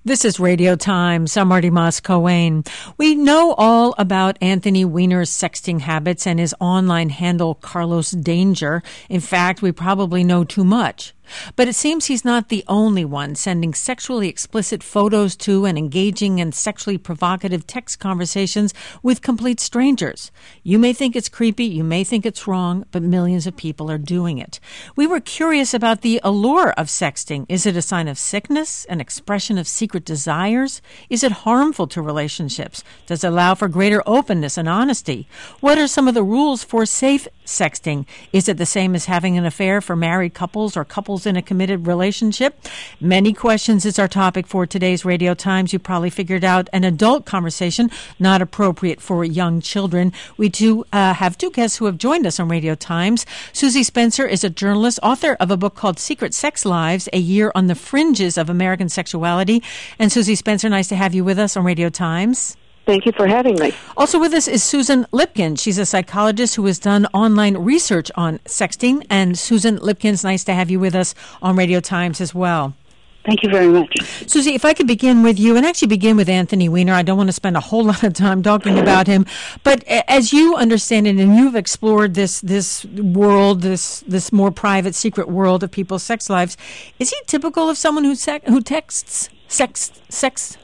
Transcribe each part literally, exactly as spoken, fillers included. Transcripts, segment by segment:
This is Radio Times. I'm Marty Moss-Coane. We know all about Anthony Weiner's sexting habits and his online handle, Carlos Danger. In fact, we probably know too much. But it seems he's not the only one sending sexually explicit photos to and engaging in sexually provocative text conversations with complete strangers. You may think it's creepy, you may think it's wrong, but millions of people are doing it. We were curious about the allure of sexting. Is it a sign of sickness, an expression of secret desires? Is it harmful to relationships? Does it allow for greater openness and honesty? What are some of the rules for safe sexting? Is it the same as having an affair for married couples or couples in a committed relationship? Many questions is our topic for today's Radio Times. You probably figured out an adult conversation, not appropriate for young children. We do uh, have two guests who have joined us on Radio Times. Susie Spencer is a journalist, author of a book called Secret Sex Lives, A Year on the Fringes of American Sexuality. And Susie Spencer, nice to have you with us on Radio Times. Thank you for having me. Also with us is Susan Lipkin. She's a psychologist who has done online research on sexting. And Susan Lipkin's nice to have you with us on Radio Times as well. Thank you very much. Susie, if I could begin with you, and actually begin with Anthony Weiner. I don't want to spend a whole lot of time talking about him. But as you understand it, and you've explored this this world, this this more private, secret world of people's sex lives, is he typical of someone who, sec- who texts sex sex?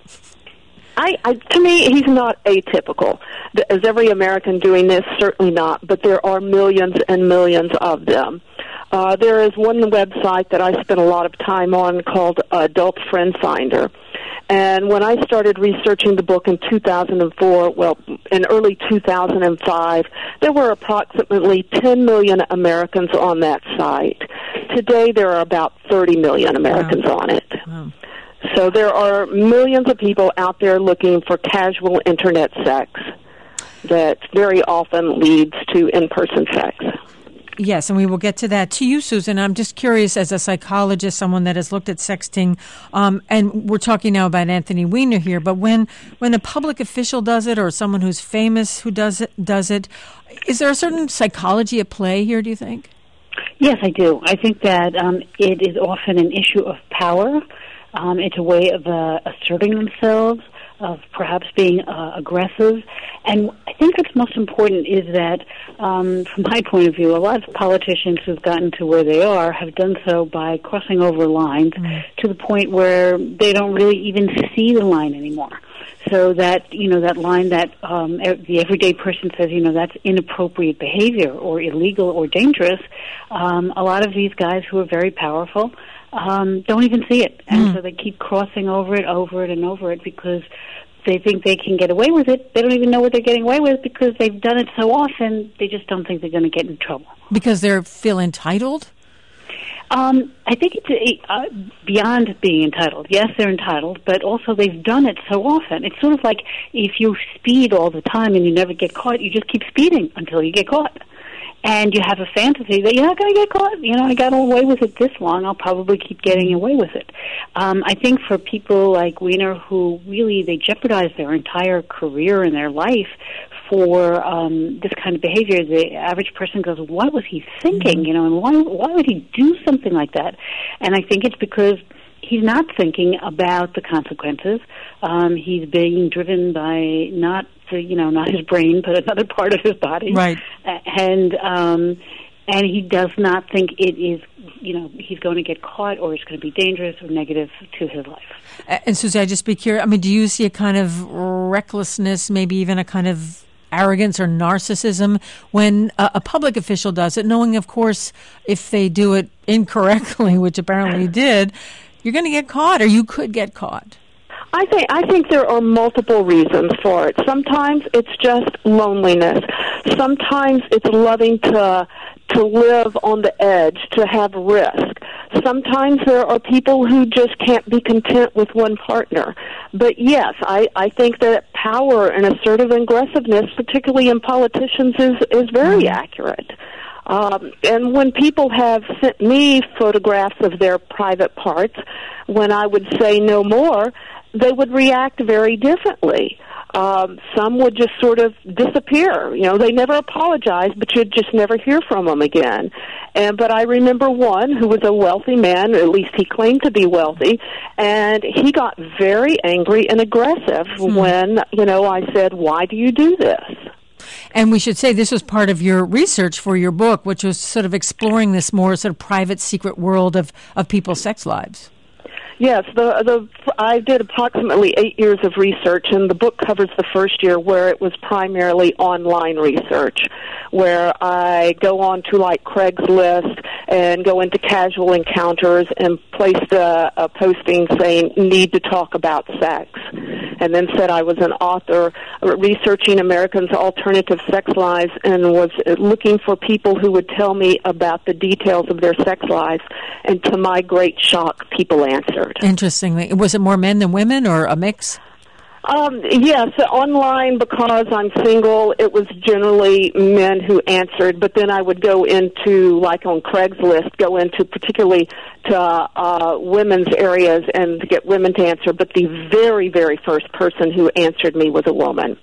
I, I, to me, he's not atypical. Is every American doing this? Certainly not, but there are millions and millions of them. Uh, there is one website that I spent a lot of time on called Adult Friend Finder. And when I started researching the book in two thousand four, well, in early two thousand five, there were approximately ten million Americans on that site. Today, there are about thirty million Americans wow. on it. Wow. So there are millions of people out there looking for casual Internet sex that very often leads to in-person sex. Yes, and we will get to that. To you, Susan, I'm just curious, as a psychologist, someone that has looked at sexting, um, and we're talking now about Anthony Weiner here, but when, when a public official does it or someone who's famous who does it, does it, is there a certain psychology at play here, do you think? Yes, I do. I think that um, it is often an issue of power. Um, it's a way of uh, asserting themselves, of perhaps being uh, aggressive. And I think what's most important is that, um, from my point of view, a lot of politicians who've gotten to where they are have done so by crossing over lines mm-hmm. to the point where they don't really even see the line anymore. So that, you know, that line that um, the everyday person says, you know, that's inappropriate behavior or illegal or dangerous, um, a lot of these guys who are very powerful Um, don't even see it. And mm. so they keep crossing over it, over it, and over it because they think they can get away with it. They don't even know what they're getting away with because they've done it so often, they just don't think they're going to get in trouble. Because they feel entitled? Um, I think it's uh, beyond being entitled. Yes, they're entitled, but also they've done it so often. It's sort of like if you speed all the time and you never get caught, you just keep speeding until you get caught. And you have a fantasy that you're not going to get caught. You know, I got away with it this long. I'll probably keep getting away with it. Um, I think for people like Weiner who really, they jeopardize their entire career and their life for um, this kind of behavior, the average person goes, what was he thinking? You know, and why, why would he do something like that? And I think it's because he's not thinking about the consequences. Um, he's being driven by not the, you know, not his brain, but another part of his body. Right. And um, and he does not think it is, you know, he's going to get caught or it's going to be dangerous or negative to his life. And Susie, I just be curious, I mean, do you see a kind of recklessness, maybe even a kind of arrogance or narcissism when a, a public official does it, knowing, of course, if they do it incorrectly, which apparently he did, you're going to get caught or you could get caught? I think I think there are multiple reasons for it. Sometimes it's just loneliness. Sometimes it's loving to to live on the edge, to have risk. Sometimes there are people who just can't be content with one partner. But yes, I, I think that power and assertive aggressiveness, particularly in politicians, is, is very accurate. Um, and when people have sent me photographs of their private parts, when I would say no more, they would react very differently. Um, some would just sort of disappear. You know, they never apologized, but you'd just never hear from them again. And but I remember one who was a wealthy man, at least he claimed to be wealthy, and he got very angry and aggressive hmm. when, you know, I said, "Why do you do this?" And we should say this was part of your research for your book, which was sort of exploring this more sort of private, secret world of, of people's sex lives. Yes, the the I did approximately eight years of research, and the book covers the first year where it was primarily online research, where I go on to like Craigslist and go into casual encounters and placed a, a posting saying "need to talk about sex," and then said I was an author researching Americans' alternative sex lives and was looking for people who would tell me about the details of their sex lives. And to my great shock, people answered. Interestingly, was it more men than women, or a mix? Um, yes, online, because I'm single, it was generally men who answered, but then I would go into, like on Craigslist, go into particularly to uh, women's areas and to get women to answer, but the very, very first person who answered me was a woman,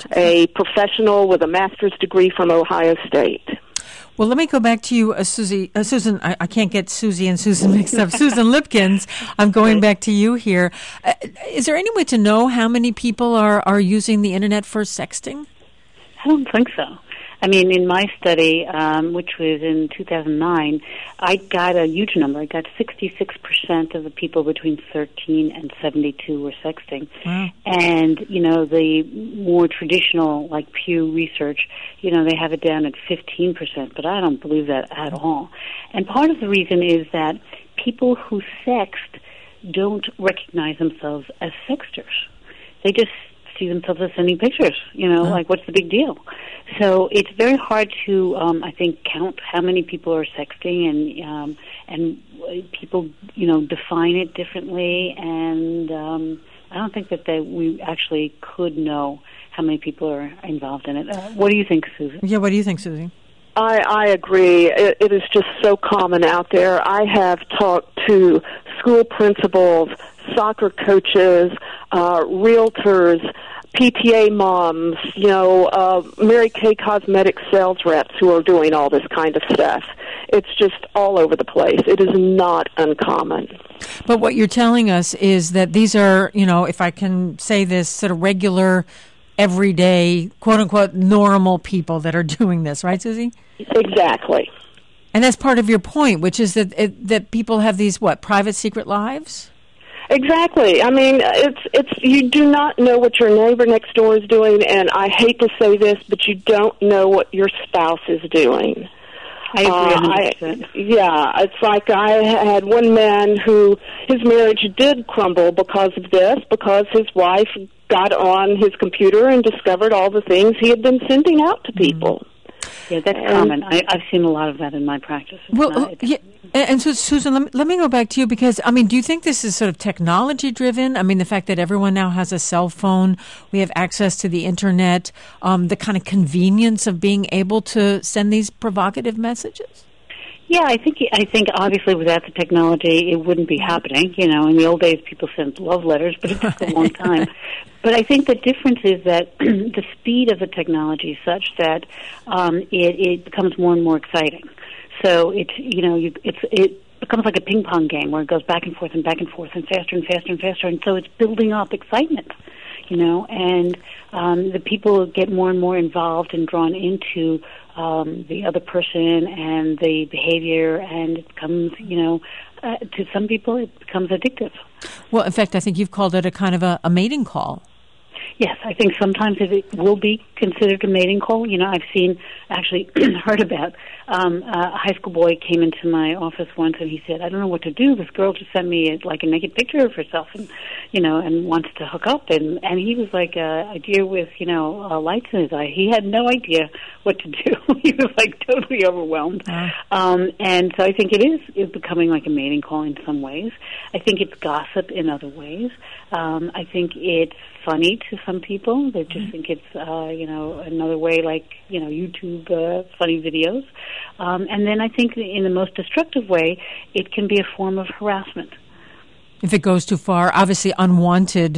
a professional with a master's degree from Ohio State. Well, let me go back to you, uh, Susie. Uh, Susan, I, I can't get Susie and Susan mixed up. Susan Lipkins, I'm going back to you here. Uh, is there any way to know how many people are, are using the Internet for sexting? I don't think so. I mean, in my study, um, which was in two thousand nine, I got a huge number. I got sixty-six percent of the people between thirteen and seventy-two were sexting. Wow. And, you know, the more traditional, like Pew Research, you know, they have it down at fifteen percent, but I don't believe that at all. And part of the reason is that people who sext don't recognize themselves as sexters. They just see themselves as sending pictures, you know, like what's the big deal? So it's very hard to, um, I think, count how many people are sexting, and um, and people, you know, define it differently, and um, I don't think that they, we actually could know how many people are involved in it. Uh, what do you think, Susan? Yeah, what do you think, Susie? I, I agree. It, it is just so common out there. I have talked to school principals, soccer coaches, uh, realtors, P T A moms, you know, uh, Mary Kay Cosmetics sales reps who are doing all this kind of stuff. It's just all over the place. It is not uncommon. But what you're telling us is that these are, you know, if I can say this, sort of regular, everyday, quote-unquote, normal people that are doing this, right, Susie? Exactly. And that's part of your point, which is that it, that people have these, what, private secret lives? Exactly. I mean, it's it's you do not know what your neighbor next door is doing, and I hate to say this, but you don't know what your spouse is doing. I agree one hundred percent. Uh, I, yeah, it's like I had one man who his marriage did crumble because of this, because his wife got on his computer and discovered all the things he had been sending out to people. Yeah, that's and, common. I, I've seen a lot of that in my practice. It's well, not, yeah, and so, Susan, let me, let me go back to you, because, I mean, do you think this is sort of technology-driven? I mean, the fact that everyone now has a cell phone, we have access to the Internet, um, the kind of convenience of being able to send these provocative messages? Yeah, I think I think obviously without the technology, it wouldn't be happening. You know, in the old days, people sent love letters, but it took a long time. But I think the difference is that the speed of the technology is such that um, it, it becomes more and more exciting. So it's you know you, it's it becomes like a ping pong game where it goes back and forth and back and forth and faster and faster and faster, and so it's building up excitement. You know, and um, the people get more and more involved and drawn into um, the other person and the behavior, and it becomes, you know, uh, to some people it becomes addictive. Well, in fact, I think you've called it a kind of a, a mating call. Yes, I think sometimes it will be considered a mating call. You know, I've seen, actually heard about, um, a high school boy came into my office once and he said, I don't know what to do. This girl just sent me a, like a naked picture of herself and, you know, and wants to hook up. And, and he was like a, a deer with, you know, uh, lights in his eye. He had no idea what to do. He was like totally overwhelmed. Uh. Um, and so I think it is, is becoming like a mating call in some ways. I think it's gossip in other ways. Um, I think it's funny to some people. They just mm-hmm. think it's, uh, you know, another way like, you know, YouTube uh, funny videos. Um, and then I think in the most destructive way, it can be a form of harassment. If it goes too far, obviously unwanted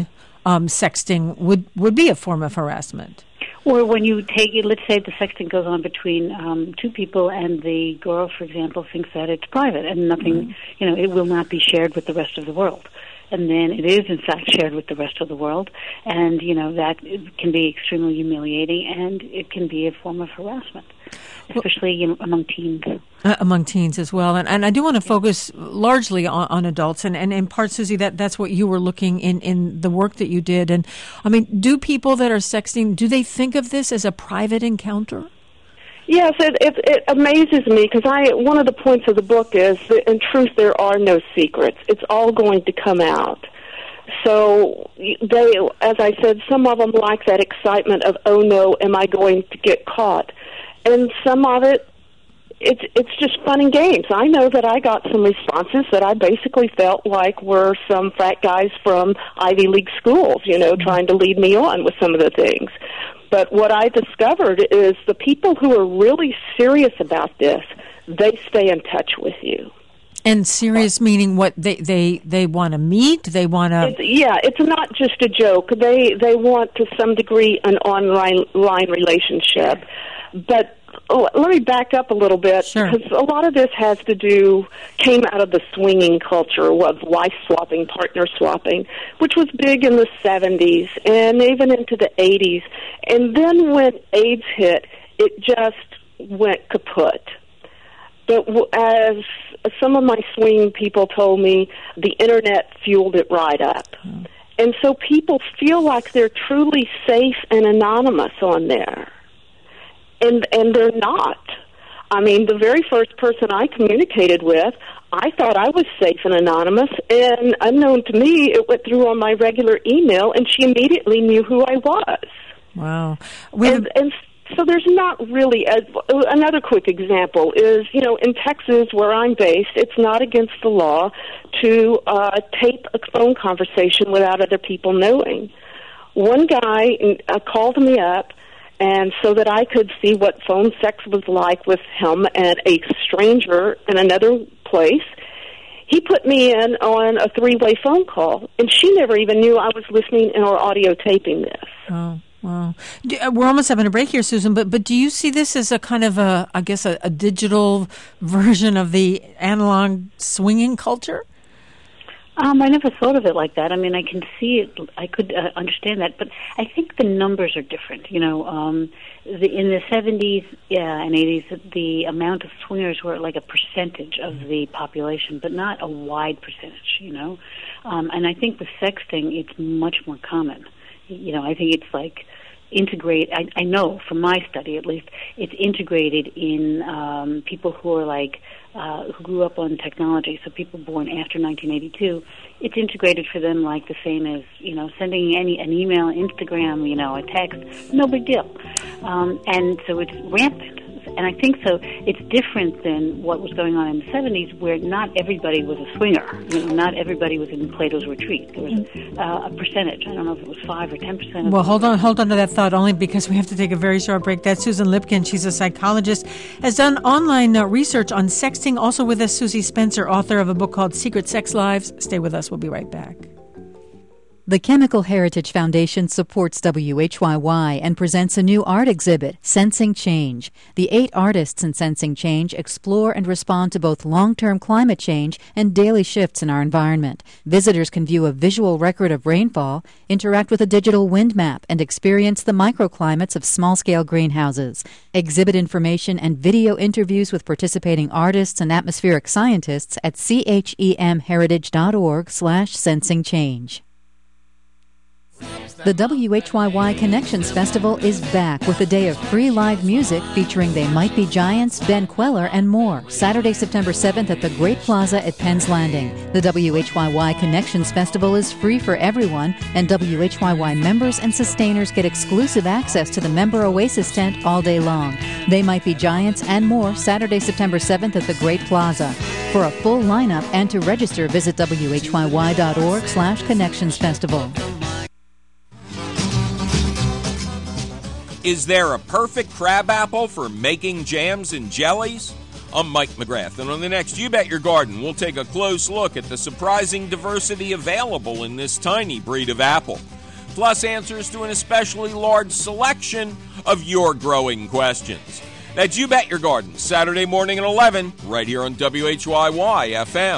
um, sexting would, would be a form of harassment. Or when you take it, let's say the sexting goes on between um, two people, and the girl, for example, thinks that it's private and nothing, mm-hmm. you know, it will not be shared with the rest of the world. And then it is, in fact, shared with the rest of the world. And, you know, that can be extremely humiliating, and it can be a form of harassment, especially well, among teens. Uh, among teens as well. And, and I do want to focus largely on, on adults. And, and in part, Susie, that, that's what you were looking in, in the work that you did. And, I mean, do people that are sexting, do they think of this as a private encounter? Yes, it, it, it amazes me because I one of the points of the book is that in truth there are no secrets. It's all going to come out. So they, as I said, some of them like that excitement of, oh no, am I going to get caught? And some of it, it's it's just fun and games. I know that I got some responses that I basically felt like were some frat guys from Ivy League schools, you know, trying to lead me on with some of the things. But what I discovered is the people who are really serious about this, they stay in touch with you. And serious meaning what? They they, they want to meet? They want to... Yeah, it's not just a joke. They they want to some degree an online line relationship. But oh, let me back up a little bit, sure. because a lot of this has to do, came out of the swinging culture of wife swapping, partner swapping, which was big in the seventies and even into the eighties. And then when AIDS hit, it just went kaput. But as some of my swinging people told me, the Internet fueled it right up. Mm. And so people feel like they're truly safe and anonymous on there. And and they're not. I mean, the very first person I communicated with, I thought I was safe and anonymous, and unknown to me, it went through on my regular email, and she immediately knew who I was. Wow. And, and so there's not really... A, another quick example is, you know, in Texas, where I'm based, it's not against the law to uh, tape a phone conversation without other people knowing. One guy uh, called me up, and so that I could see what phone sex was like with him and a stranger in another place, he put me in on a three-way phone call, and she never even knew I was listening or audio taping this. Oh, wow. We're almost having a break here, Susan, but but do you see this as a kind of a, I guess, a, a digital version of the analog swinging culture? Um, I never thought of it like that. I mean, I can see it. I could uh, understand that, but I think the numbers are different. You know, um, the, in the seventies yeah, and eighties, the amount of swingers were like a percentage of the population, but not a wide percentage. You know, um, and I think with sexting, it's much more common. You know, I think it's like integrate. I, I know from my study, at least, it's integrated in um, people who are like. Uh, who grew up on technology, so people born after nineteen eighty-two, it's integrated for them like the same as, you know, sending any an email, Instagram, you know, a text, no big deal. Um, and so it's rampant. And I think so. It's different than what was going on in the seventies, where not everybody was a swinger. You know, not everybody was in Plato's Retreat. There was uh, a percentage. I don't know if it was five or ten percent. Well, hold on, hold on to that thought, only because we have to take a very short break. That's Susan Lipkin. She's a psychologist, has done online uh, research on sexting. Also with us, Susie Spencer, author of a book called Secret Sex Lives. Stay with us. We'll be right back. The Chemical Heritage Foundation supports W H Y Y and presents a new art exhibit, Sensing Change. The eight artists in Sensing Change explore and respond to both long-term climate change and daily shifts in our environment. Visitors can view a visual record of rainfall, interact with a digital wind map, and experience the microclimates of small-scale greenhouses. Exhibit information and video interviews with participating artists and atmospheric scientists at chemheritage.org slash sensing change. The W H Y Y Connections Festival is back with a day of free live music featuring They Might Be Giants, Ben Queller, and more. Saturday, September seventh at the Great Plaza at Penn's Landing. The W H Y Y Connections Festival is free for everyone, and W H Y Y members and sustainers get exclusive access to the Member Oasis tent all day long. They Might Be Giants and more, Saturday, September seventh at the Great Plaza. For a full lineup and to register, visit W H Y Y dot org slash Connections Festival. Is there a perfect crabapple for making jams and jellies? I'm Mike McGrath, and on the next You Bet Your Garden, we'll take a close look at the surprising diversity available in this tiny breed of apple. plus answers to an especially large selection of your growing questions. That's You Bet Your Garden, Saturday morning at eleven, right here on W H Y Y F M.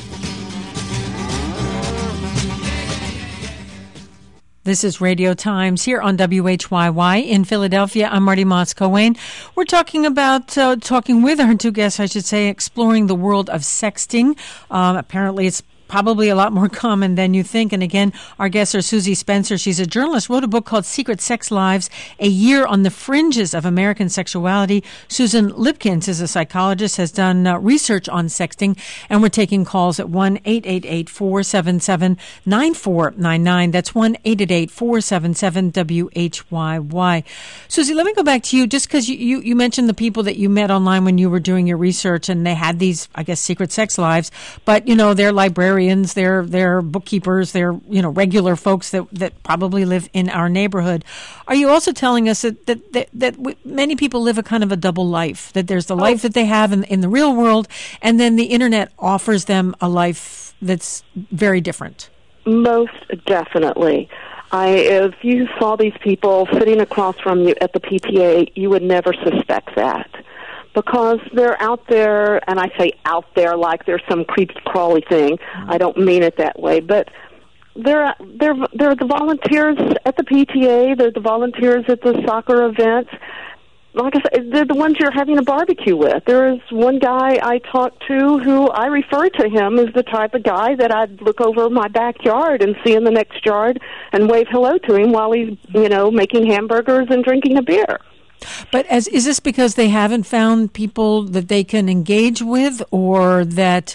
This is Radio Times here on W H Y Y in Philadelphia. I'm Marty Moss-Coane. We're talking about, uh, talking with our two guests, I should say, exploring the world of sexting. Um, apparently it's probably a lot more common than you think. And again, our guests are Susie Spencer. She's a journalist, wrote a book called Secret Sex Lives, A Year on the Fringes of American Sexuality. Susan Lipkins is a psychologist, has done uh, research on sexting, and we're taking calls at one eight eight eight, four seven seven, nine four nine nine. That's one eight eight eight, four seven seven, W H Y Y. Susie, let me go back to you, just because you, you, you mentioned the people that you met online when you were doing your research, and they had these, I guess, secret sex lives, but, you know, they're librarians. They're, they're bookkeepers, they're, you know, regular folks that, that probably live in our neighborhood. Are you also telling us that, that, that, that w- many people live a kind of a double life, that there's the oh. life that they have in, in the real world, and then the internet offers them a life that's very different? Most definitely. I, if you saw these people sitting across from you at the P T A, you would never suspect that. Because they're out there, and I say out there like there's some creepy-crawly thing. I don't mean it that way, but they're they're they're the volunteers at the P T A. They're the volunteers at the soccer events. Like I said, they're the ones you're having a barbecue with. There is one guy I talked to who I refer to him as the type of guy that I'd look over my backyard and see in the next yard and wave hello to him while he's, you know, making hamburgers and drinking a beer. But as is this because they haven't found people that they can engage with, or that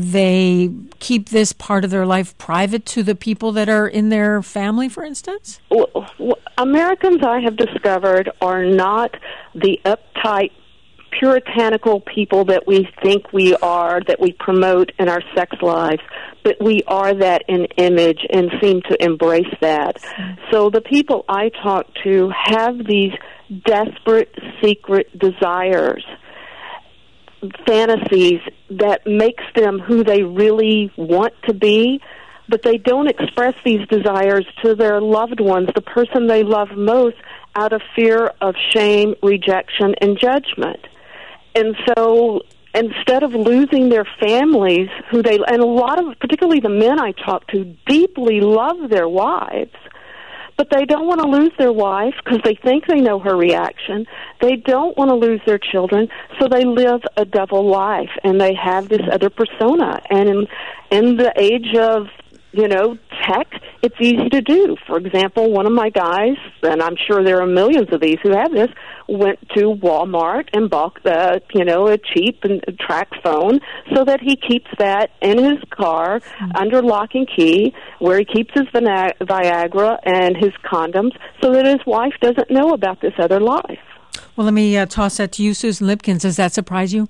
they keep this part of their life private to the people that are in their family, for instance? Well, Americans, I have discovered, are not the uptight, puritanical people that we think we are, that we promote in our sex lives, but we are that in image and seem to embrace that. So the people I talk to have these desperate, secret desires, fantasies that makes them who they really want to be, but they don't express these desires to their loved ones, the person they love most, out of fear of shame, rejection, and judgment. And so instead of losing their families, who they, and a lot of, particularly the men I talk to, deeply love their wives, but they don't want to lose their wife because they think they know her reaction. They don't want to lose their children, so they live a double life, and they have this other persona. And in, in the age of, you know, tech, it's easy to do. For example, one of my guys, and I'm sure there are millions of these who have this, went to Walmart and bought, uh, you know, a cheap and track phone so that he keeps that in his car mm-hmm. under lock and key, where he keeps his Viagra and his condoms, so that his wife doesn't know about this other life. Well, let me uh, toss that to you, Susan Lipkins. Does that surprise you?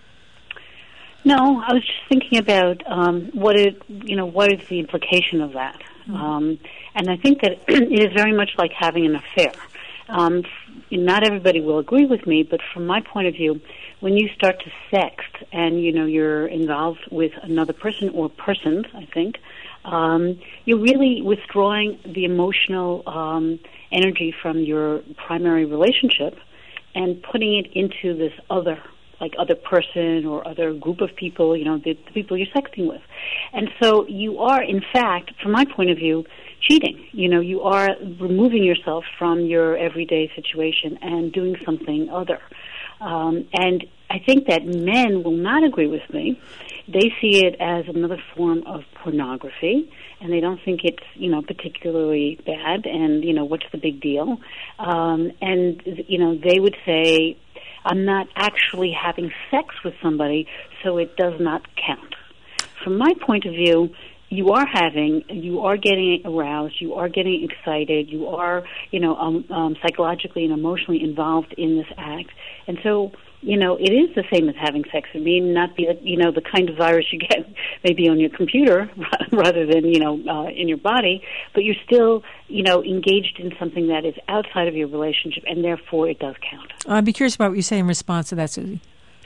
No, I was just thinking about um, what it, you know, what is the implication of that, mm-hmm. um, and I think that it is very much like having an affair. Um, not everybody will agree with me, but from my point of view, when you start to sext and you know you're involved with another person or persons, I think um, you're really withdrawing the emotional um, energy from your primary relationship and putting it into this other. Like other person or other group of people, you know, the, the people you're sexting with. And so you are, in fact, from my point of view, cheating. You know, you are removing yourself from your everyday situation and doing something other. Um, and I think that men will not agree with me. They see it as another form of pornography, and they don't think it's, you know, particularly bad, and, you know, what's the big deal? Um, and, you know, they would say, I'm not actually having sex with somebody, so it does not count. From my point of view, you are having, you are getting aroused, you are getting excited, you are, you know, um, um, psychologically and emotionally involved in this act. And so, you know, it is the same as having sex. I mean, not the, you know, the kind of virus you get maybe on your computer rather than, you know, uh, in your body, but you're still, you know, engaged in something that is outside of your relationship, and therefore it does count. I'd be curious about what you say in response to that, Susie.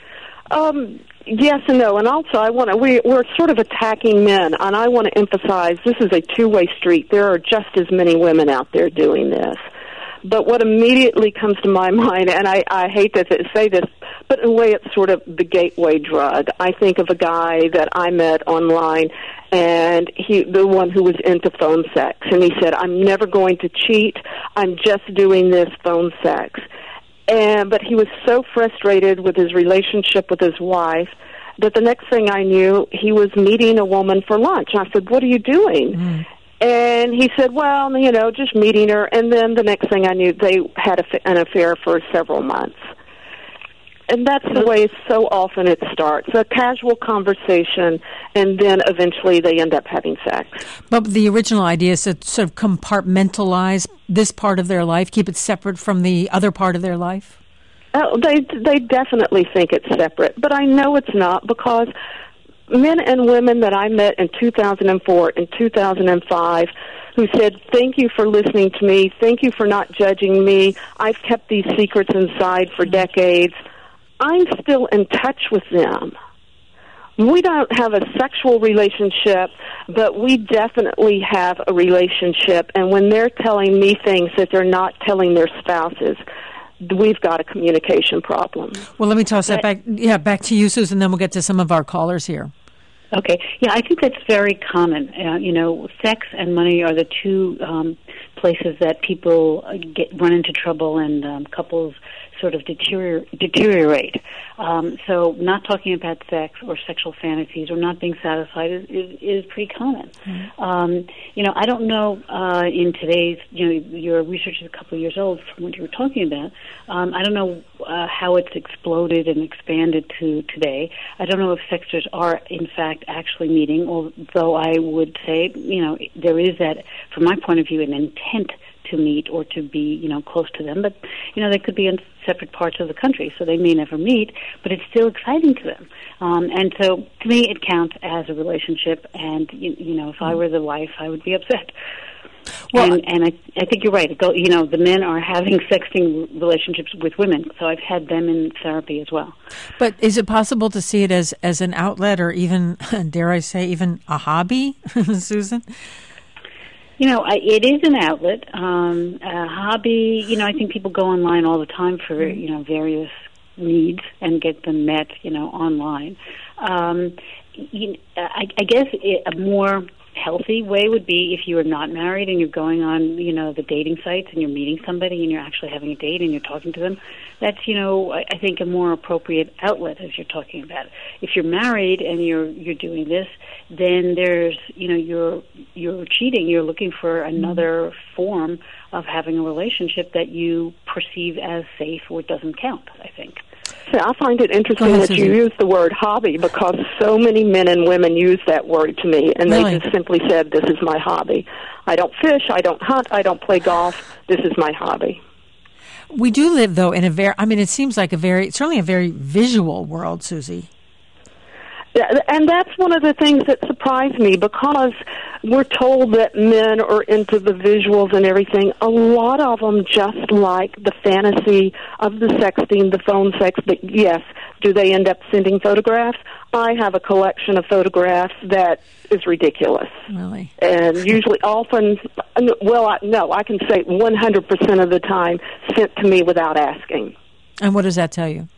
Um, yes and no, and also I want to. We, we're sort of attacking men, and I want to emphasize this is a two-way street. There are just as many women out there doing this. But what immediately comes to my mind, and I, I hate to say this, but in a way it's sort of the gateway drug. I think of a guy that I met online, and he, the one who was into phone sex, and he said, "I'm never going to cheat. I'm just doing this phone sex." And but he was so frustrated with his relationship with his wife that the next thing I knew, he was meeting a woman for lunch. I said, "What are you doing?" Mm. And he said, well, you know, just meeting her. And then the next thing I knew, they had a, an affair for several months. And that's the way so often it starts, a casual conversation, and then eventually they end up having sex. But the original idea is to sort of compartmentalize this part of their life, keep it separate from the other part of their life? Oh, they, they definitely think it's separate, but I know it's not, because men and women that I met in two thousand four and two thousand five who said, "Thank you for listening to me. Thank you for not judging me. I've kept these secrets inside for decades." I'm still in touch with them. We don't have a sexual relationship, but we definitely have a relationship. And when they're telling me things that they're not telling their spouses, we've got a communication problem. Well, let me toss that back, yeah, back to you, Susan, then we'll get to some of our callers here. Okay. Yeah, I think that's very common. Uh, you know, sex and money are the two um, places that people get run into trouble, and um, couples sort of deterior- deteriorate. Um, so not talking about sex or sexual fantasies or not being satisfied is, is, is pretty common. Mm-hmm. Um, you know, I don't know uh, in today's, you know, your research is a couple of years old from what you were talking about. Um, I don't know uh, how it's exploded and expanded to today. I don't know if sexters are, in fact, actually meeting, although I would say, you know, there is that, from my point of view, an intent to meet or to be, you know, close to them. But, you know, they could be in separate parts of the country, so they may never meet, but it's still exciting to them. Um, and so, to me, it counts as a relationship, and, you, you know, if I were the wife, I would be upset. Well, and and I, I think you're right. It go, you know, the men are having sexting relationships with women, so I've had them in therapy as well. But is it possible to see it as, as an outlet, or even, dare I say, even a hobby, Susan? You know, I, it is an outlet, um, a hobby. You know, I think people go online all the time for, you know, various needs and get them met, you know, online. Um, you, I, I guess it, a more healthy way would be if you are not married and you're going on, you know, the dating sites and you're meeting somebody and you're actually having a date and you're talking to them. That's, you know, I, I think a more appropriate outlet as you're talking about. If you're married and you're you're doing this, then there's, you know, you're you're cheating. You're looking for another form of having a relationship that you perceive as safe or doesn't count, I think. Yeah, I find it interesting ahead, that Susan. you use the word hobby, because so many men and women use that word to me, and Really? they just simply said, "This is my hobby. I don't fish, I don't hunt, I don't play golf. This is my hobby." We do live, though, in a very, I mean, it seems like a very, certainly a very visual world, Susie. And that's one of the things that surprised me, because we're told that men are into the visuals and everything. A lot of them just like the fantasy of the sexting, the phone sex. But yes, do they end up sending photographs? I have a collection of photographs that is ridiculous. Really? And usually often, well, I, no, I can say one hundred percent of the time sent to me without asking. And what does that tell you?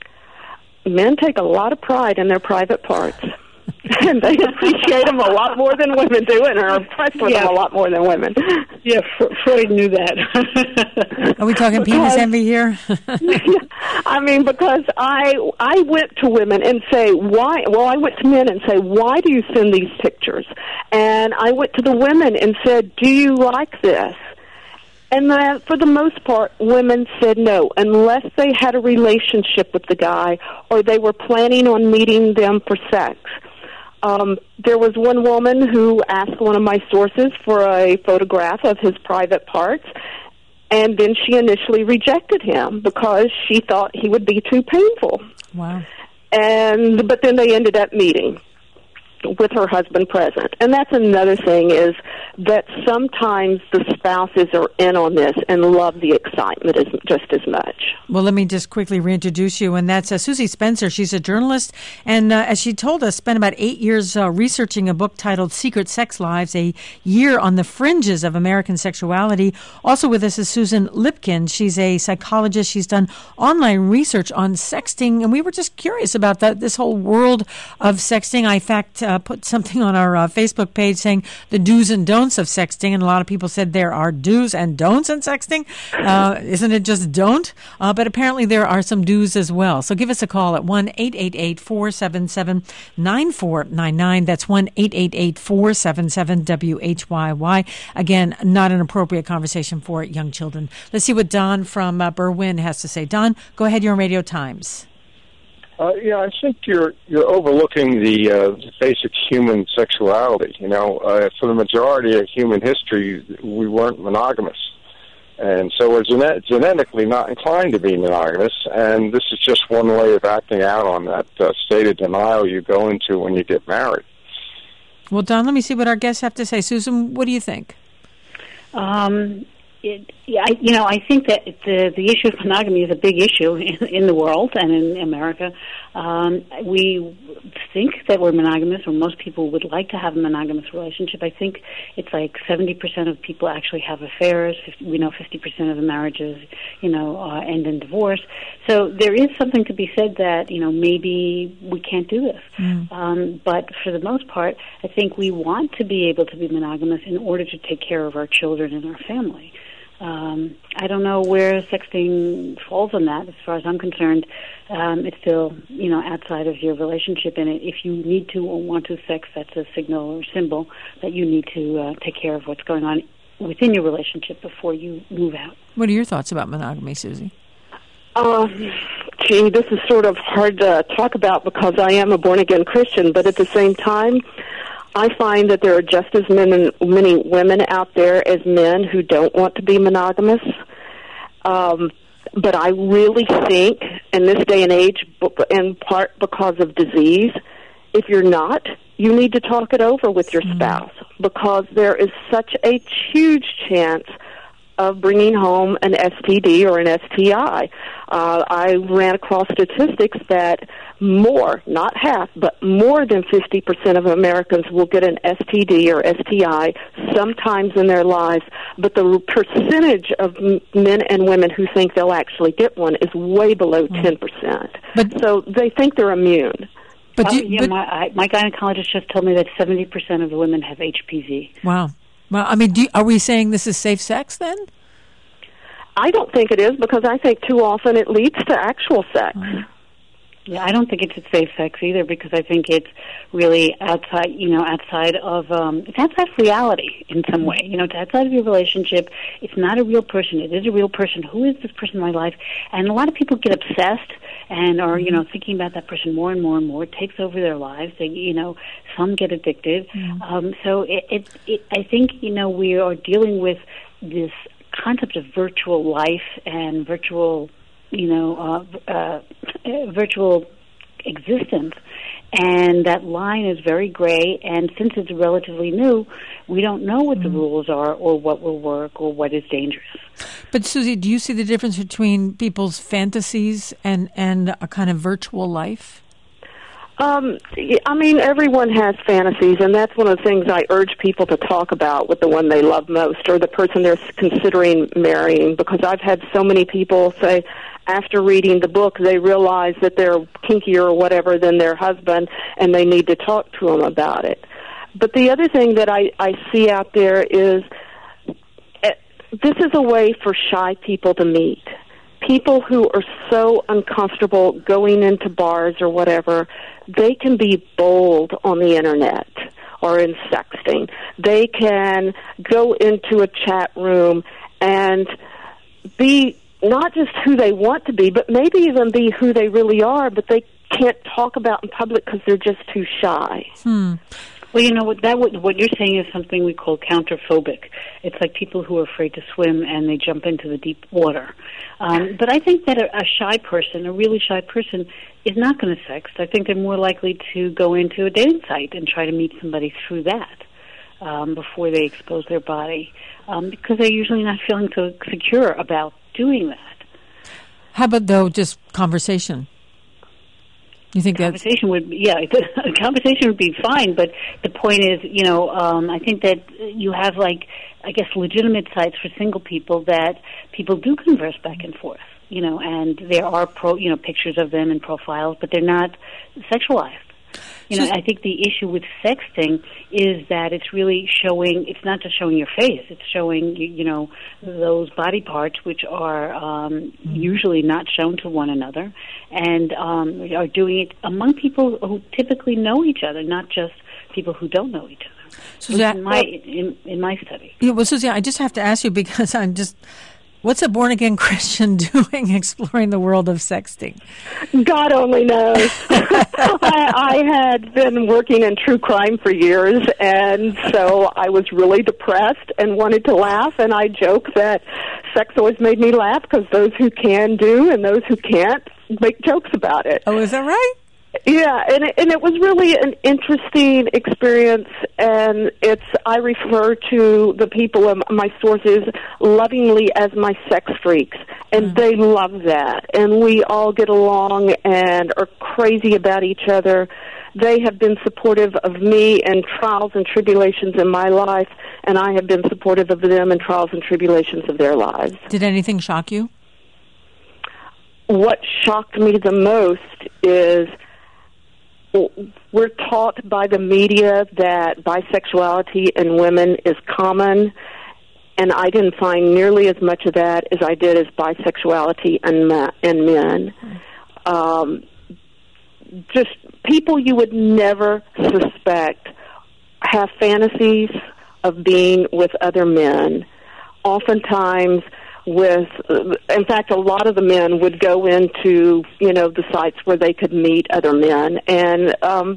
Men take a lot of pride in their private parts, and they appreciate them a lot more than women do, and are impressed with yeah. them a lot more than women. Yeah, Freud knew that. Are we talking penis envy here? I mean, because I I went to women and say, why? Well, I went to men and say, why do you send these pictures? And I went to the women and said, do you like this? And that, for the most part, women said no, unless they had a relationship with the guy or they were planning on meeting them for sex. Um, there was one woman who asked one of my sources for a photograph of his private parts, and then she initially rejected him because she thought he would be too painful. Wow. And but then they ended up meeting with her husband present. And that's another thing is that sometimes the spouses are in on this and love the excitement as, just as much. Well, let me just quickly reintroduce you, and that's uh, Susie Spencer. She's a journalist, and uh, as she told us, spent about eight years uh, researching a book titled Secret Sex Lives, a year on the fringes of American sexuality. Also with us is Susan Lipkin. She's a psychologist. She's done online research on sexting, and we were just curious about that, this whole world of sexting. I, in fact, uh, put something on our uh, Facebook page saying the do's and don'ts of sexting, and a lot of people said there are do's and don'ts in sexting. Uh, isn't it just don't? Uh, but apparently there are some do's as well. So give us a call at one eight eight eight, four seven seven, nine four nine nine. That's one eight eight eight, four seven seven, W H Y Y. Again, not an appropriate conversation for young children. Let's see what Don from uh, Berwyn has to say. Don, go ahead. You're on Radio Times. Uh, yeah, I think you're you're overlooking the uh, basic human sexuality. You know, uh, for the majority of human history, we weren't monogamous, and so we're genet- genetically not inclined to be monogamous. And this is just one way of acting out on that uh, state of denial you go into when you get married. Well, Don, let me see what our guests have to say. Susan, what do you think? Um, it, yeah, I, you know, I think that the the issue of monogamy is a big issue in, in the world and in America. Um, we think that we're monogamous, or most people would like to have a monogamous relationship. I think it's like seventy percent of people actually have affairs. We know fifty percent of the marriages, you know, uh, end in divorce. So there is something to be said that, you know, maybe we can't do this. Mm. Um, but for the most part, I think we want to be able to be monogamous in order to take care of our children and our family. Um, I don't know where sexting falls on that. As far as I'm concerned, um, it's still, you know, outside of your relationship. And if you need to or want to sex, that's a signal or symbol that you need to uh, take care of what's going on within your relationship before you move out. What are your thoughts about monogamy, Susie? Uh, gee, this is sort of hard to talk about because I am a born-again Christian, but at the same time, I find that there are just as many, many women out there as men who don't want to be monogamous. Um, but I really think in this day and age, in part because of disease, if you're not, you need to talk it over with your spouse because there is such a huge chance of bringing home an S T D or an S T I. Uh, I ran across statistics that more, not half, but more than fifty percent of Americans will get an S T D or S T I sometimes in their lives, but the percentage of men and women who think they'll actually get one is way below ten percent. But, so they think they're immune. But, oh, you, yeah, but my, I, my gynecologist just told me that seventy percent of the women have H P V. Wow. Well, I mean, do, are we saying this is safe sex then? I don't think it is because I think too often it leads to actual sex. Uh-huh. Yeah, I don't think it's safe sex either because I think it's really outside, you know, outside of, um, it's outside of reality in some way. You know, it's outside of your relationship. It's not a real person. It is a real person. Who is this person in my life? And a lot of people get obsessed and are, you know, thinking about that person more and more and more. It takes over their lives. They, you know, some get addicted. Mm-hmm. Um, so it, it, it, I think, you know, we are dealing with this concept of virtual life and virtual you know, uh, uh, virtual existence. And that line is very gray, and since it's relatively new, we don't know what mm. the rules are or what will work or what is dangerous. But, Susie, do you see the difference between people's fantasies and, and a kind of virtual life? Um, I mean, everyone has fantasies, and that's one of the things I urge people to talk about with the one they love most or the person they're considering marrying, because I've had so many people say, after reading the book, they realize that they're kinkier or whatever than their husband, and they need to talk to him about it. But the other thing that I, I see out there is uh, this is a way for shy people to meet. People who are so uncomfortable going into bars or whatever, they can be bold on the Internet or in sexting. They can go into a chat room and be not just who they want to be, but maybe even be who they really are, but they can't talk about in public because they're just too shy. Hmm. Well, you know, what that what you're saying is something we call counterphobic. It's like people who are afraid to swim and they jump into the deep water. Um, but I think that a, a shy person, a really shy person, is not going to sext. I think they're more likely to go into a dating site and try to meet somebody through that. um, before they expose their body, um, because they're usually not feeling so secure about doing that. How about, though, just conversation? You think that conversation would, yeah, conversation would be fine. But the point is, you know, um, I think that you have like, I guess, legitimate sites for single people that people do converse back and forth. You know, and there are pro, you know, pictures of them and profiles, but they're not sexualized. You know, I think the issue with sexting is that it's really showing, it's not just showing your face, it's showing, you, you know, those body parts which are um, usually not shown to one another, and um, are doing it among people who typically know each other, not just people who don't know each other. So that, in, my, in, in my study. Yeah, well, Susie, I just have to ask you because I'm just... What's a born-again Christian doing exploring the world of sexting? God only knows. I, I had been working in true crime for years, and so I was really depressed and wanted to laugh, and I joke that sex always made me laugh because those who can do and those who can't make jokes about it. Oh, is that right? Yeah, and it, and it was really an interesting experience, and it's, I refer to the people of my sources lovingly as my sex freaks, and mm-hmm. they love that, and we all get along and are crazy about each other. They have been supportive of me in trials and tribulations in my life, and I have been supportive of them in trials and tribulations of their lives. Did anything shock you? What shocked me the most is we're taught by the media that bisexuality in women is common, and I didn't find nearly as much of that as I did as bisexuality in, ma- in men. Um, just people you would never suspect have fantasies of being with other men. Oftentimes with, in fact, a lot of the men would go into, you know, the sites where they could meet other men, and um,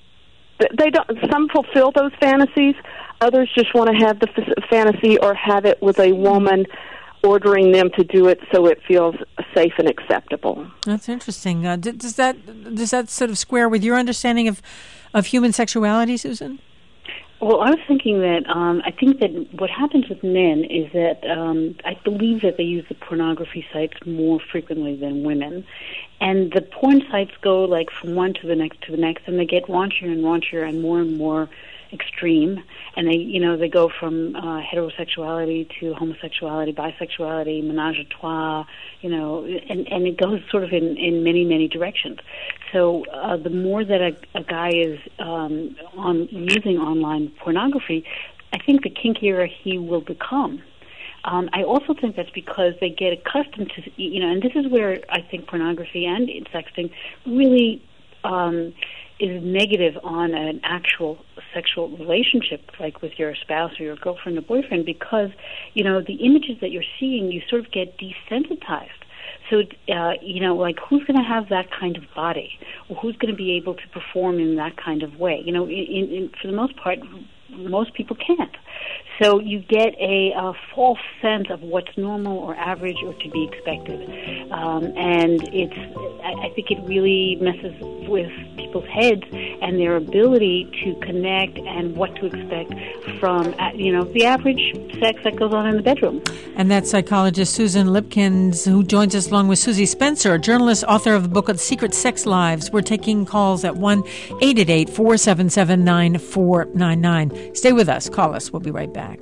they don't. Some fulfill those fantasies. Others just want to have the f- fantasy or have it with a woman ordering them to do it so it feels safe and acceptable. That's interesting. Uh, does that does that sort of square with your understanding of of human sexuality, Susan? Well, I was thinking that um, I think that what happens with men is that um, I believe that they use the pornography sites more frequently than women, and the porn sites go like from one to the next to the next, and they get raunchier and raunchier and more and more extreme, and they, you know, they go from uh, heterosexuality to homosexuality, bisexuality, menage a trois, you know, and, and it goes sort of in, in many, many directions. So uh, the more that a, a guy is um, on using online pornography, I think the kinkier he will become. Um, I also think that's because they get accustomed to, you know, and this is where I think pornography and sexting really um, is negative on an actual sexual relationship, like with your spouse or your girlfriend or boyfriend, because, you know, the images that you're seeing, you sort of get desensitized. So, uh, you know, like, who's going to have that kind of body? Or who's going to be able to perform in that kind of way? You know, in, in, for the most part, most people can't. So you get a, a false sense of what's normal or average or to be expected. Um, and it's, I, I think it really messes with people's heads and their ability to connect and what to expect from, you know, the average sex that goes on in the bedroom. And that's psychologist Susan Lipkins, who joins us along with Susie Spencer, journalist, author of the book Secret Sex Lives. We're taking calls at one eight eight eight, four seven seven, nine four nine nine. Stay with us. Call us. We'll be right back.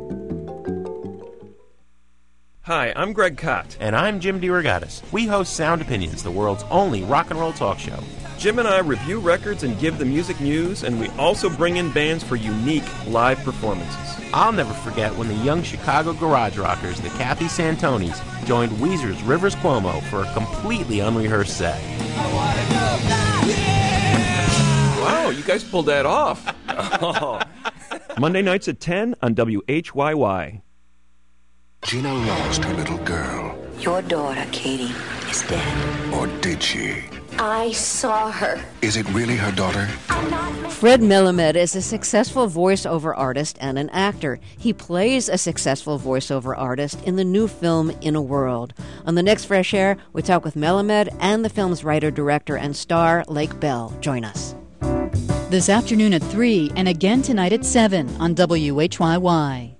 Hi, I'm Greg Kot. And I'm Jim DeRogatis. We host Sound Opinions, the world's only rock and roll talk show. Jim and I review records and give the music news, and we also bring in bands for unique live performances. I'll never forget when the young Chicago garage rockers, the Kathy Santonis, joined Weezer's Rivers Cuomo for a completely unrehearsed set. Wow, you guys pulled that off. Oh. Monday nights at ten on W H Y Y. Gina lost her little girl. Your daughter, Katie, is dead. Or did she? I saw her. Is it really her daughter? Fred Melamed is a successful voiceover artist and an actor. He plays a successful voiceover artist in the new film In a World. On the next Fresh Air, we talk with Melamed and the film's writer, director, and star, Lake Bell. Join us. This afternoon at three and again tonight at seven on W H Y Y.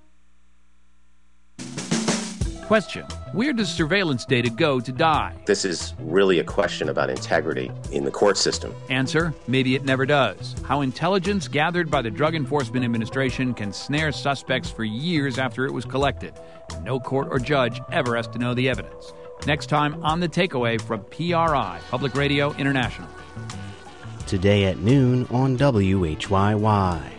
Question: where does surveillance data go to die? This is really a question about integrity in the court system. Answer: maybe it never does. How intelligence gathered by the Drug Enforcement Administration can snare suspects for years after it was collected. No court or judge ever has to know the evidence. Next time on The Takeaway from P R I, Public Radio International. Today at noon on W H Y Y.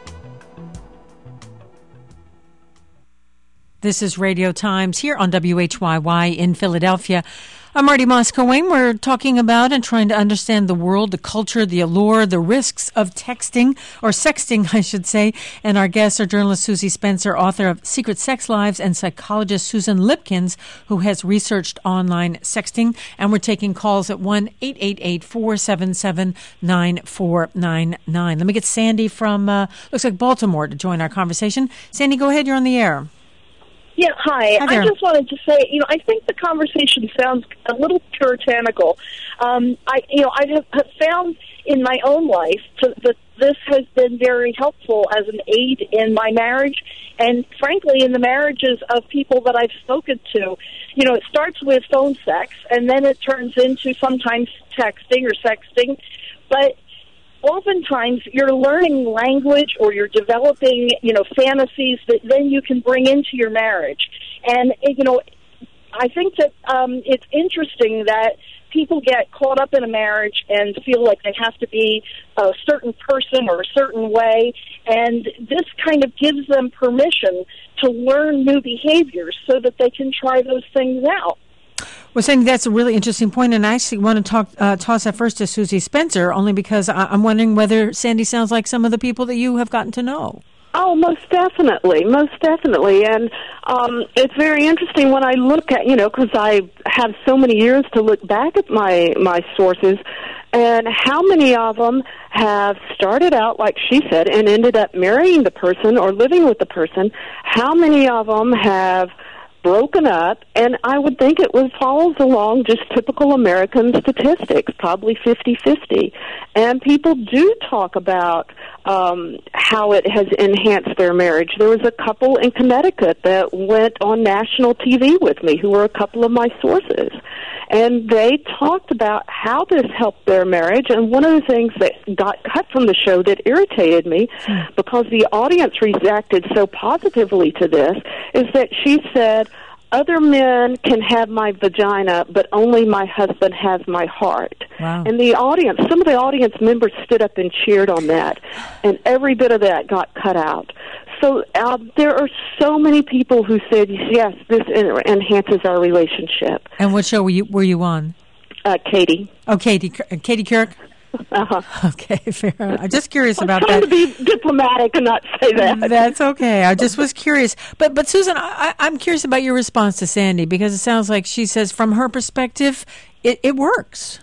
This is Radio Times here on W H Y Y in Philadelphia. I'm Marty Moss-Coane. We're talking about and trying to understand the world, the culture, the allure, the risks of texting, or sexting, I should say. And our guests are journalist Susie Spencer, author of Secret Sex Lives, and psychologist Susan Lipkins, who has researched online sexting. And we're taking calls at one eight eight eight, four seven seven, nine four nine nine. Let me get Sandy from, uh, looks like Baltimore, to join our conversation. Sandy, go ahead. You're on the air. Yeah, hi. Hi there. I just wanted to say, you know, I think the conversation sounds a little puritanical. Um, I, you know, I have, have found in my own life to, that this has been very helpful as an aid in my marriage, and frankly, in the marriages of people that I've spoken to. You know, it starts with phone sex, and then it turns into sometimes texting or sexting, but oftentimes you're learning language or you're developing, you know, fantasies that then you can bring into your marriage. And, you know, I think that um, it's interesting that people get caught up in a marriage and feel like they have to be a certain person or a certain way, and this kind of gives them permission to learn new behaviors so that they can try those things out. Well, Sandy, that's a really interesting point, and I actually want to talk, uh, toss that first to Susie Spencer, only because I- I'm wondering whether Sandy sounds like some of the people that you have gotten to know. Oh, most definitely, most definitely. And um, it's very interesting when I look at, you know, because I have so many years to look back at my, my sources, and how many of them have started out, like she said, and ended up marrying the person or living with the person. How many of them have broken up, and I would think it was follows along just typical American statistics, probably fifty-fifty. And people do talk about um, how it has enhanced their marriage. There was a couple in Connecticut that went on national T V with me who were a couple of my sources. And they talked about how this helped their marriage. And one of the things that got cut from the show that irritated me, because the audience reacted so positively to this, is that she said, other men can have my vagina, but only my husband has my heart. Wow. And the audience, some of the audience members stood up and cheered on that, and every bit of that got cut out. So uh, there are so many people who said, yes, this en- enhances our relationship. And what show were you, were you on? Uh, Katie. Oh, Katie, Katie Couric? Uh-huh. Okay, fair enough. I'm just curious I'm about trying that. to be diplomatic and not say that. That's okay. I just was curious. But, but Susan, I, I'm curious about your response to Sandy, because it sounds like she says from her perspective, it, it works.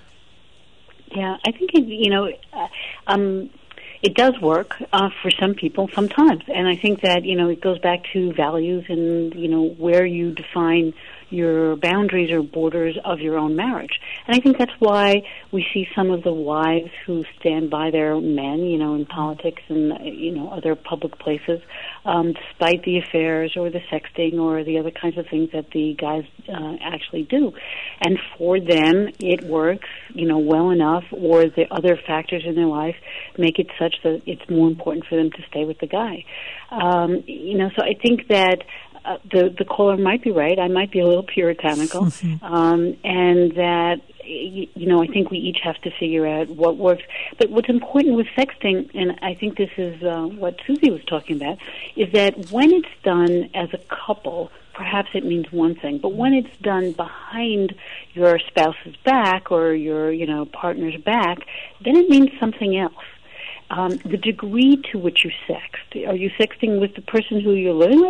Yeah, I think, it, you know, uh, um, it does work uh, for some people sometimes. And I think that, you know, it goes back to values and, you know, where you define your boundaries or borders of your own marriage. And I think that's why we see some of the wives who stand by their men, you know, in politics and, you know, other public places, um, despite the affairs or the sexting or the other kinds of things that the guys uh, actually do. And for them, it works, you know, well enough, or the other factors in their life make it such that it's more important for them to stay with the guy. Um, you know, so I think that Uh, the the caller might be right. I might be a little puritanical, um, and that you, you know I think we each have to figure out what works. But what's important with sexting, and I think this is uh, what Susie was talking about, is that when it's done as a couple, perhaps it means one thing. But when it's done behind your spouse's back or your you know partner's back, then it means something else. Um, the degree to which you sext. Are you sexting with the person who you're living with,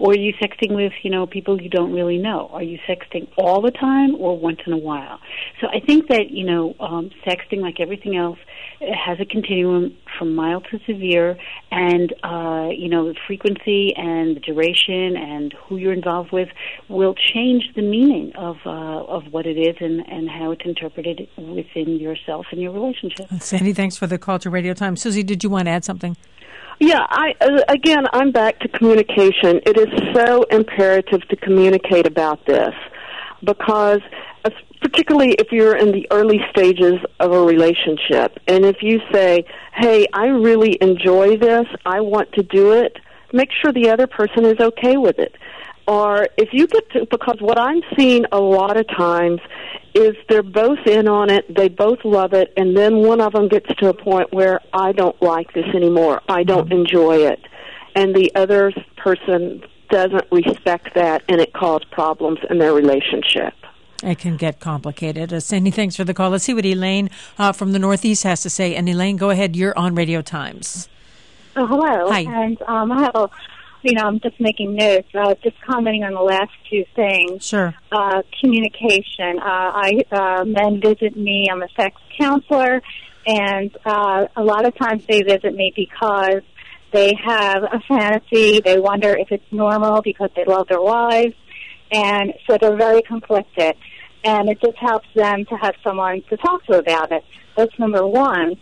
Or are you sexting with, you know, people you don't really know? Are you sexting all the time or once in a while? So I think that, you know, um, sexting, like everything else, it has a continuum from mild to severe, and, uh, you know, the frequency and the duration and who you're involved with will change the meaning of uh, of what it is and, and how it's interpreted within yourself and your relationship. Sandy, thanks for the call to Radio Time. Susie, did you want to add something? Yeah, I uh, again, I'm back to communication. It is so imperative to communicate about this because, uh, particularly if you're in the early stages of a relationship, and if you say, hey, I really enjoy this, I want to do it, make sure the other person is okay with it. Or if you get to, because what I'm seeing a lot of times is they're both in on it, they both love it, and then one of them gets to a point where I don't like this anymore, I don't enjoy it, and the other person doesn't respect that, and it causes problems in their relationship. It can get complicated. Uh, Sandy, thanks for the call. Let's see what Elaine uh, from the Northeast has to say. And Elaine, go ahead. You're on Radio Times. Oh, hello. Hi. And um, I have a, you know, I'm just making notes, uh, just commenting on the last two things. Sure. Uh, communication. Uh, I uh, men visit me. I'm a sex counselor, and uh, a lot of times they visit me because they have a fantasy. They wonder if it's normal because they love their wives, and so they're very conflicted. And it just helps them to have someone to talk to about it. That's number one.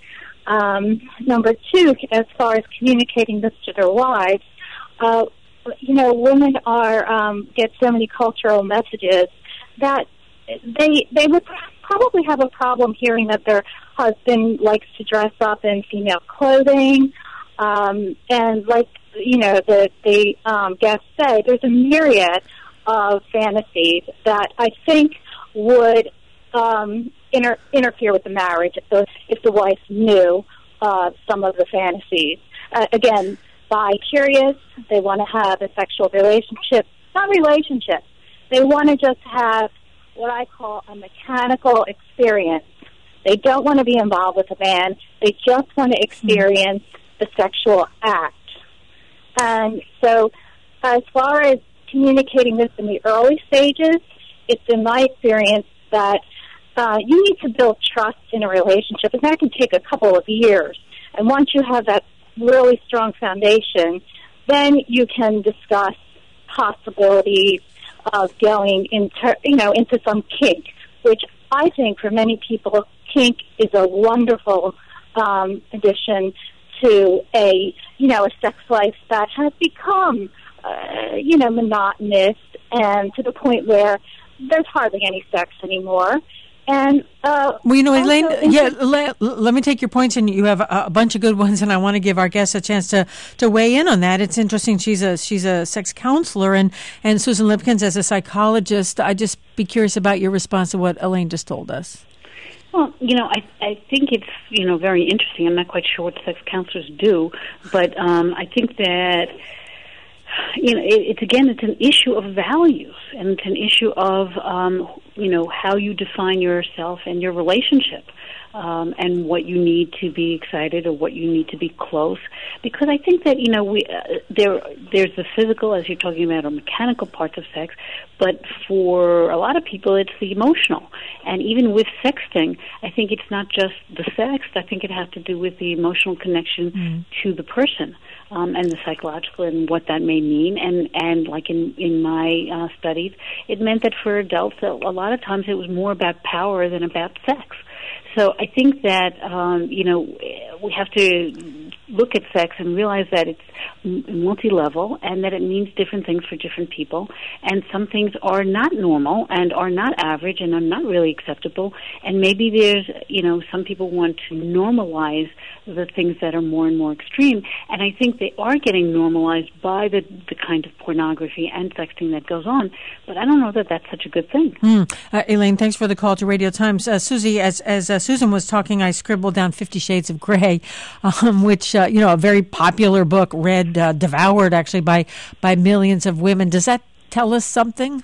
Um, number two, as far as communicating this to their wives, uh, you know, women are um, get so many cultural messages that they they would probably have a problem hearing that their husband likes to dress up in female clothing, um, and like you know the the um, guests say, there's a myriad of fantasies that I think would um, inter- interfere with the marriage if the if the wife knew uh, some of the fantasies. Uh, again, bi-curious, they want to have a sexual relationship, not relationship. They want to just have what I call a mechanical experience. They don't want to be involved with a man. They just want to experience the sexual act. And so as far as communicating this in the early stages, it's in my experience that uh, you need to build trust in a relationship, and that can take a couple of years. And once you have that really strong foundation, then you can discuss possibilities of going into, you know, into some kink, which I think for many people, kink is a wonderful um, addition to a, you know, a sex life that has become, uh, you know, monotonous and to the point where there's hardly any sex anymore. And uh, well, you know, Elaine, in- yeah, let, let me take your points, and you have a, a bunch of good ones, and I want to give our guests a chance to, to weigh in on that. It's interesting. She's a she's a sex counselor, and, and Susan Lipkins as a psychologist. I'd just be curious about your response to what Elaine just told us. Well, you know, I I think it's, you know, very interesting. I'm not quite sure what sex counselors do, but um, I think that, you know, it, it's, again, it's an issue of values, and it's an issue of, um, you know, how you define yourself and your relationship, um, and what you need to be excited or what you need to be close. Because I think that, you know, we uh, there there's the physical, as you're talking about, or mechanical parts of sex, but for a lot of people, it's the emotional. And even with sexting, I think it's not just the sex. I think it has to do with the emotional connection mm. to the person. Um, and the psychological and what that may mean. And, and like in, in my uh, studies, it meant that for adults, a lot of times it was more about power than about sex. So I think that, um, you know, we have to look at sex and realize that it's multi-level and that it means different things for different people. And some things are not normal and are not average and are not really acceptable. And maybe there's, you know, some people want to normalize the things that are more and more extreme. And I think they are getting normalized by the, the kind of pornography and sexting that goes on. But I don't know that that's such a good thing. Mm. Uh, Elaine, thanks for the call to Radio Times. Uh, Susie, as as uh, Susan was talking, I scribbled down Fifty Shades of Grey, um, which, uh, you know, a very popular book, read, uh, devoured actually by, by millions of women. Does that tell us something?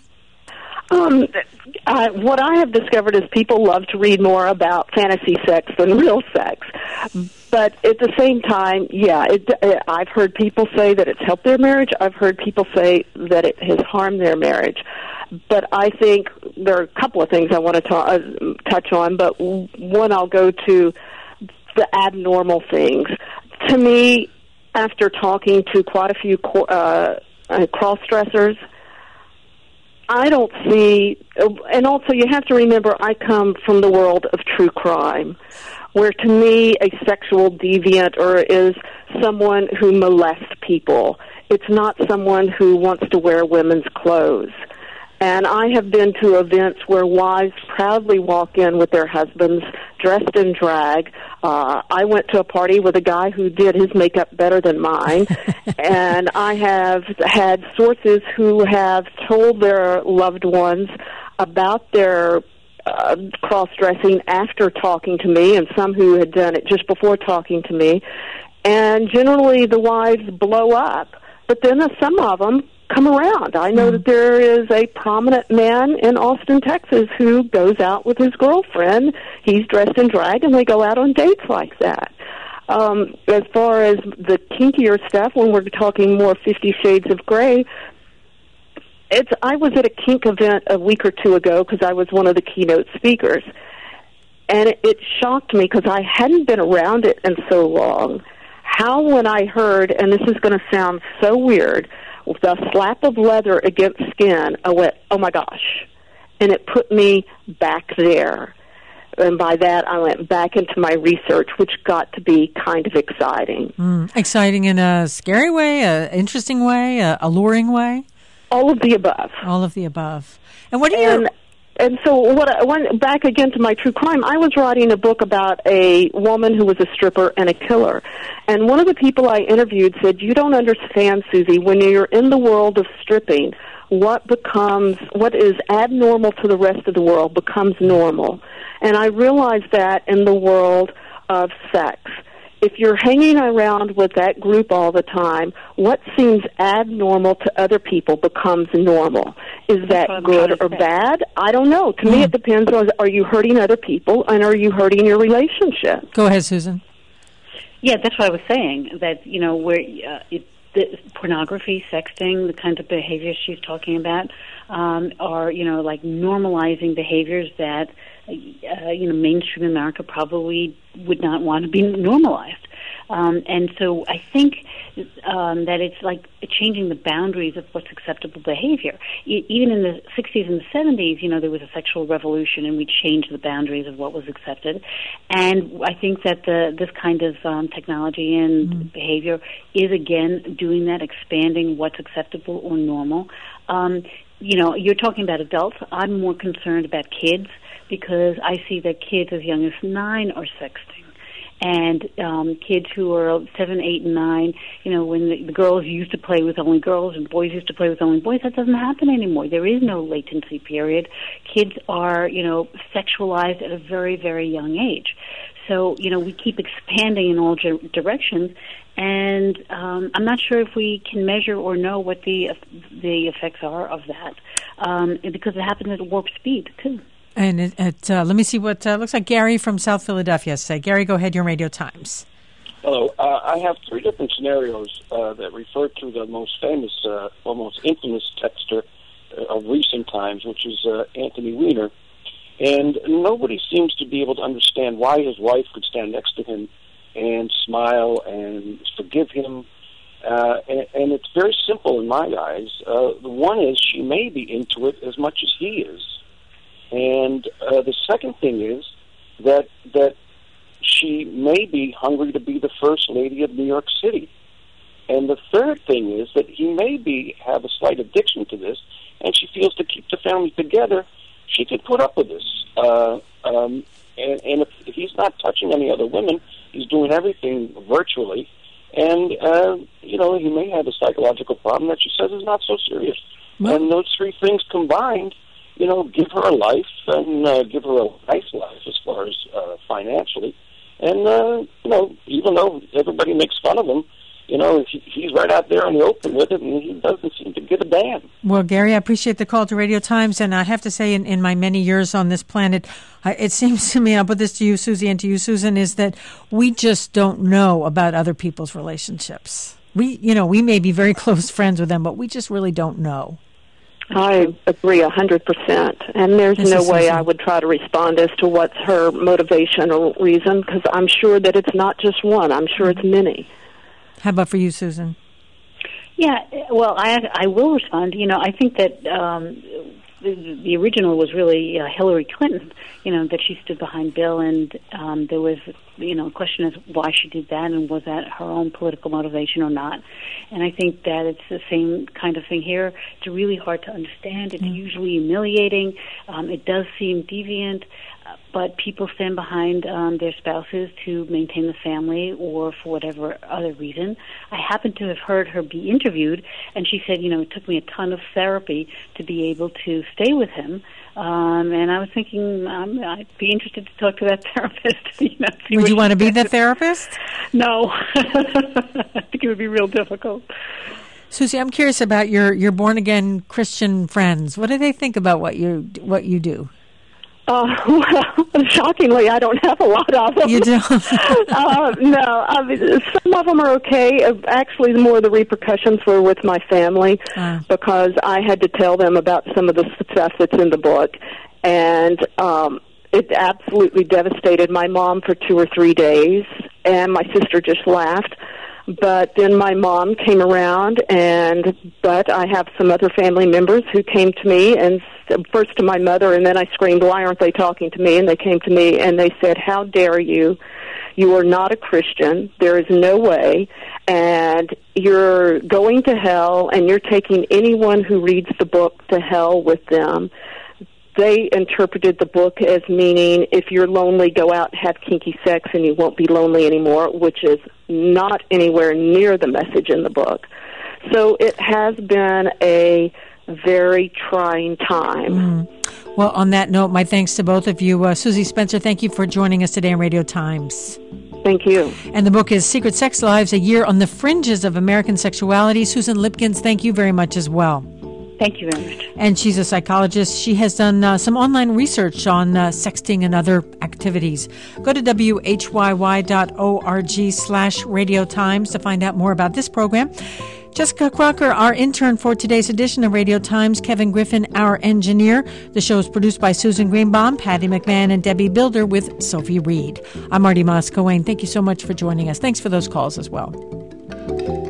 Um, uh, what I have discovered is people love to read more about fantasy sex than real sex. but at the same time, yeah, it, it, I've heard people say that it's helped their marriage. I've heard people say that it has harmed their marriage. But I think there are a couple of things I want to ta- uh, touch on, but one I'll go to the abnormal things. To me, after talking to quite a few uh, uh, cross-dressers, I don't see, and also you have to remember I come from the world of true crime, where to me a sexual deviant or is someone who molests people. It's not someone who wants to wear women's clothes. And I have been to events where wives proudly walk in with their husbands dressed in drag. Uh, I went to a party with a guy who did his makeup better than mine. And I have had sources who have told their loved ones about their uh, cross-dressing after talking to me, and some who had done it just before talking to me. And generally the wives blow up. But then uh, some of them come around. I know mm. that there is a prominent man in Austin, Texas, who goes out with his girlfriend. He's dressed in drag, and they go out on dates like that. Um, as far as the kinkier stuff, when we're talking more Fifty Shades of Grey, it's. I was at a kink event a week or two ago because I was one of the keynote speakers, and it, it shocked me because I hadn't been around it in so long. How when I heard, and this is going to sound so weird, the slap of leather against skin, I went, oh my gosh. And it put me back there. And by that, I went back into my research, which got to be kind of exciting. Mm, exciting in a scary way, an interesting way, a alluring way? All of the above. All of the above. And what do you... And, and so what I went back again to my true crime. I was writing a book about a woman who was a stripper and a killer. And one of the people I interviewed said, you don't understand, Susie, when you're in the world of stripping, what becomes, what is abnormal to the rest of the world becomes normal. And I realized that in the world of sex. If you're hanging around with that group all the time, what seems abnormal to other people becomes normal. Is that good or bad? I don't know. To mm. me, it depends on, are you hurting other people and are you hurting your relationship? Go ahead, Susan. Yeah, that's what I was saying, that, you know, where uh, it, the pornography, sexting, the kinds of behaviors she's talking about um, are, you know, like normalizing behaviors that, uh, you know, mainstream America probably would not want to be normalized. Um, and so I think um, that it's like changing the boundaries of what's acceptable behavior. E- even in the sixties and the seventies, you know, there was a sexual revolution and we changed the boundaries of what was accepted. And I think that the this kind of um, technology and mm. behavior is, again, doing that, expanding what's acceptable or normal. Um, you know, you're talking about adults. I'm more concerned about kids because I see that kids as young as nine are sexting. And um, kids who are seven, eight, and nine, you know, when the, the girls used to play with only girls and boys used to play with only boys, that doesn't happen anymore. There is no latency period. Kids are, you know, sexualized at a very, very young age. So, you know, we keep expanding in all ge- directions, and um, I'm not sure if we can measure or know what the the effects are of that, um, because it happens at warp speed, too. And it, it, uh, let me see what uh, looks like Gary from South Philadelphia say. Gary, go ahead. Your Radio Times. Hello. Uh, I have three different scenarios uh, that refer to the most famous, uh, or most infamous texter uh, of recent times, which is uh, Anthony Weiner. And nobody seems to be able to understand why his wife could stand next to him and smile and forgive him. Uh, and, and it's very simple in my eyes. Uh, the one is she may be into it as much as he is. And uh, the second thing is that that she may be hungry to be the first lady of New York City. And the third thing is that he may be have a slight addiction to this, and she feels to keep the family together, she could put up with this. Uh, um, and, and if he's not touching any other women, he's doing everything virtually. And, uh, you know, he may have a psychological problem that she says is not so serious. Well, and those three things combined, you know, give her a life and uh, give her a nice life as far as uh, financially. And, uh, you know, even though everybody makes fun of him, you know, he, he's right out there in the open with it, and he doesn't seem to give a damn. Well, Gary, I appreciate the call to Radio Times, and I have to say, in, in my many years on this planet, I, it seems to me, I'll put this to you, Susie, and to you, Susan, is that we just don't know about other people's relationships. We, you know, we may be very close friends with them, but we just really don't know. I agree a hundred percent, and there's This no is way Susan. I would try to respond as to what's her motivation or reason, because I'm sure that it's not just one. I'm sure it's many. How about for you, Susan? Yeah, well, I I will respond. You know, I think that um, the, the original was really uh, Hillary Clinton. You know, that she stood behind Bill, and um, there was, you know, a question as why she did that, and was that her own political motivation or not. And I think that it's the same kind of thing here. It's really hard to understand. It's mm. usually humiliating. Um, it does seem deviant. But people stand behind um, their spouses to maintain the family or for whatever other reason. I happen to have heard her be interviewed, and she said, you know, it took me a ton of therapy to be able to stay with him. Um, and I was thinking um, I'd be interested to talk to that therapist. You know, see Would you what want to she be the says. therapist? No. I think it would be real difficult. Susie, I'm curious about your, your born-again Christian friends. What do they think about what you what you do? Uh, well, shockingly, I don't have a lot of them. You don't? uh, no, I mean, some of them are okay. Uh, Actually, more of the repercussions were with my family Uh. because I had to tell them about some of the stuff that's in the book, and um, it absolutely devastated my mom for two or three days, and my sister just laughed. But then my mom came around, and but I have some other family members who came to me, and first to my mother, and then I screamed, why aren't they talking to me? And they came to me, and they said, how dare you? You are not a Christian. There is no way. And you're going to hell, and you're taking anyone who reads the book to hell with them. They interpreted the book as meaning if you're lonely, go out and have kinky sex and you won't be lonely anymore, which is not anywhere near the message in the book. So it has been a very trying time. Mm. Well, on that note, my thanks to both of you. Uh, Susie Spencer, thank you for joining us today on Radio Times. Thank you. And the book is Secret Sex Lives, A Year on the Fringes of American Sexuality. Susan Lipkins, thank you very much as well. Thank you very much. And she's a psychologist. She has done uh, some online research on uh, sexting and other activities. Go to W H Y Y dot org slash Radio Times to find out more about this program. Jessica Crocker, our intern for today's edition of Radio Times. Kevin Griffin, our engineer. The show is produced by Susan Greenbaum, Patty McMahon, and Debbie Builder with Sophie Reed. I'm Marty Moss-Coane. Thank you so much for joining us. Thanks for those calls as well.